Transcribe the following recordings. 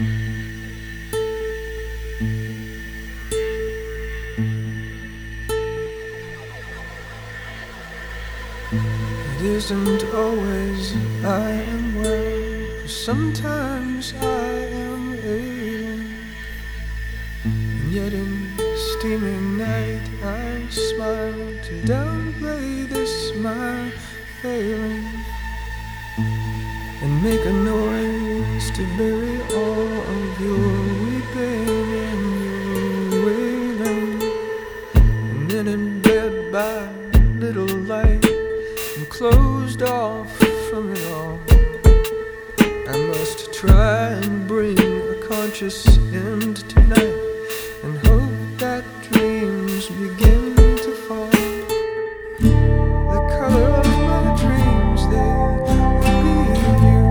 It isn't always I am well, 'cause sometimes I am ailing. And yet in steamy night I smile to downplay this my failing, and make a noise to bury all of your weeping and your wailing. And then in bed by little light, I'm closed off from it all. I must try and bring a conscious end tonight, and hope that dreams begin to fall. The color of my dreams, they will be you,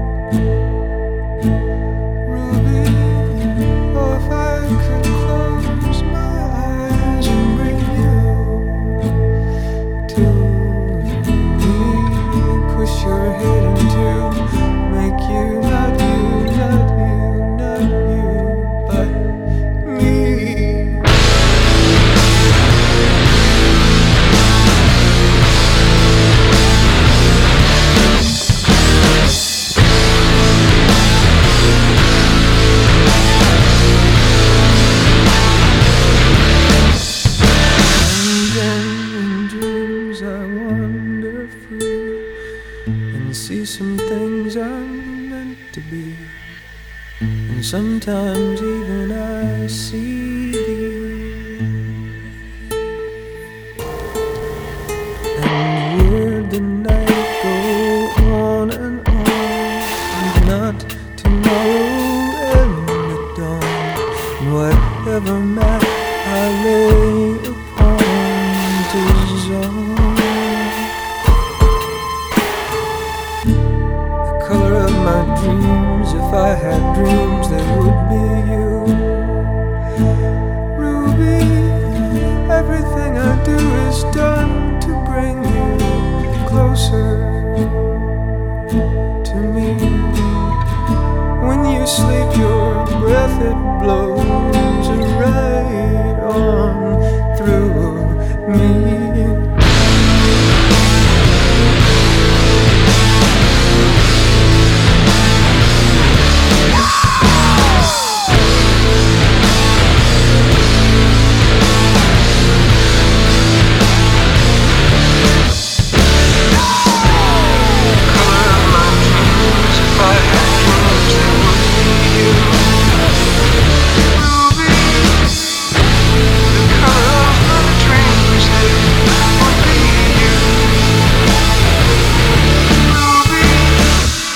Ruby. Oh, if I could close my eyes and bring you to push your head into, make you not you, not you, not you, but me. And then in dreams I wander free and see some things I'm meant to be, and sometimes even I see thee. And would the night go on and not tomorrow and at dawn, whatever map I lay upon dissolve. Color of my dreams, if I had dreams, they would be you, Ruby. Everything I do is done to bring you closer to me. When you sleep, your breath, it blows right on through me.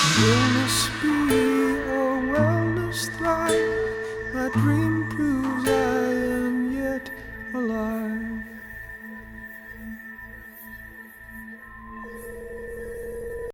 My dream proves